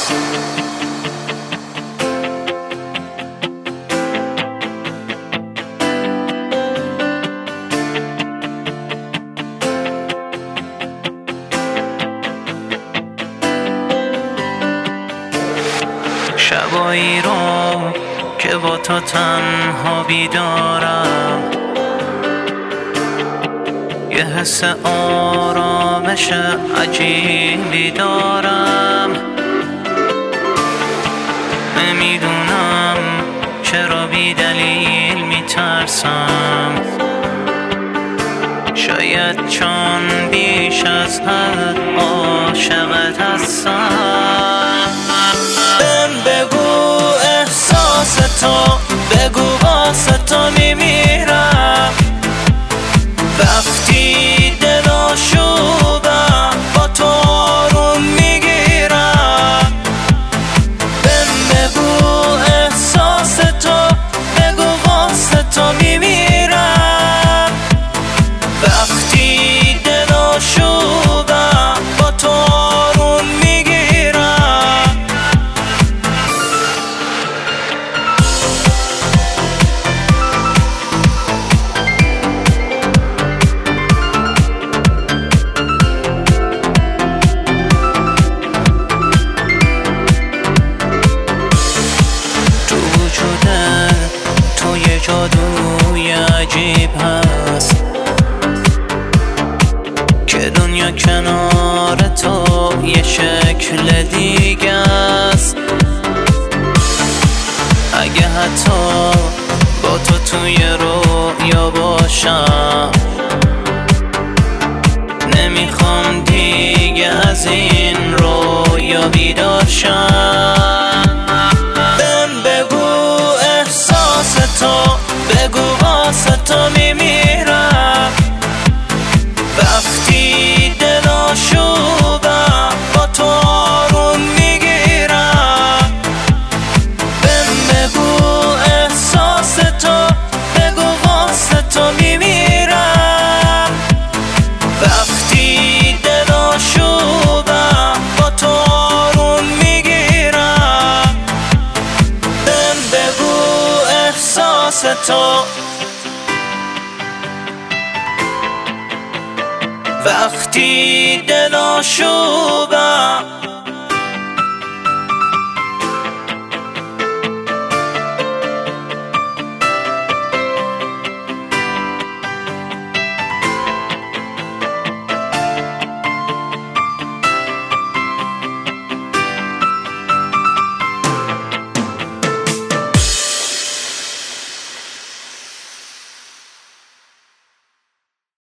شبایی رو که با تو تنها بیدارم، یه حس آرامش عجیبی دارم. نمیدونم چرا بی دلیل میترسم، شاید چون بیش از حد عاشقت هستم. بگو احساس تو، بگو واسه تو میمیرم. وقتی دل آشوبم با تو آروم میگیرم. بگو احساس تو، بگو واسه تو میمیرم. وقتی دل آشوبم با تو آروم میگیرم. تو یه جادوی عجیب هست که دنیا کنار تو یه شکل دیگه است. اگه حتی با تو توی رویا باشم، نمیخوام دیگه از این رویا بیدار شم. بگو واسه تو میمیرم. وقتی دل آشوبم با تو آروم میگیرم. بگو احساس تو، بگو واسه تو میمیرم. وقتی دل آشوبم با تو آروم میگیرم. بگو احساس تو، وقتی دل آشوبم